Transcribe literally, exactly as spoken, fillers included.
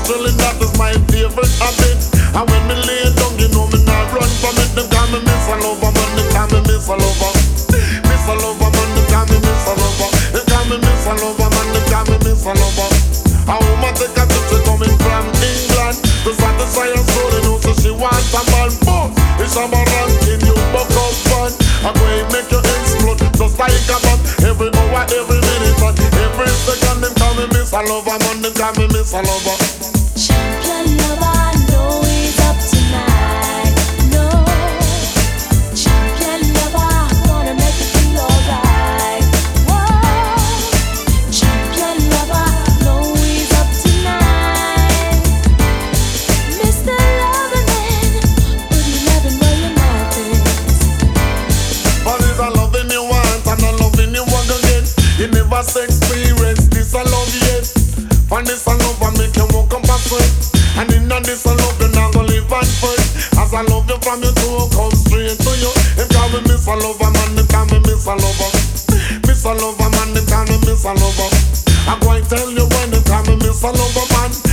drilling, that is my favorite habit. And when me lay down, you know me not run from it. Them call me Miss a Lover, man, they call me Miss a Lover. Miss a Lover, man, they call me Miss a Lover. They call me Miss a Lover, man, they call me Miss a Lover. A woman take a trip, she coming from England to satisfy her soul, you know, so she wants a man. Boom, it's a ranking, you buck up fun. I'm going to make you explode, just like a bomb. Every hour, every minute, and every second, them call me Miss a Lover, man, they call me Miss a Lover. Champion lover, I know he's up tonight. No, champion lover, wanna make you feel alright. Whoa, champion lover, know he's up tonight. Mister Lover Man, put your loving where your mouth is. But it's a loving you want and a loving you want again. You never experience this a love yet. And this a love and make you walk up a sweat. And in a this a love you not gonna live at first. As I love you from your toe come straight to you. Them call me Miss a Lover, man, them call me Miss a Lover. Miss a Lover, man, them call me Miss a Lover. I'm going to tell you when they call me Miss a Lover, man.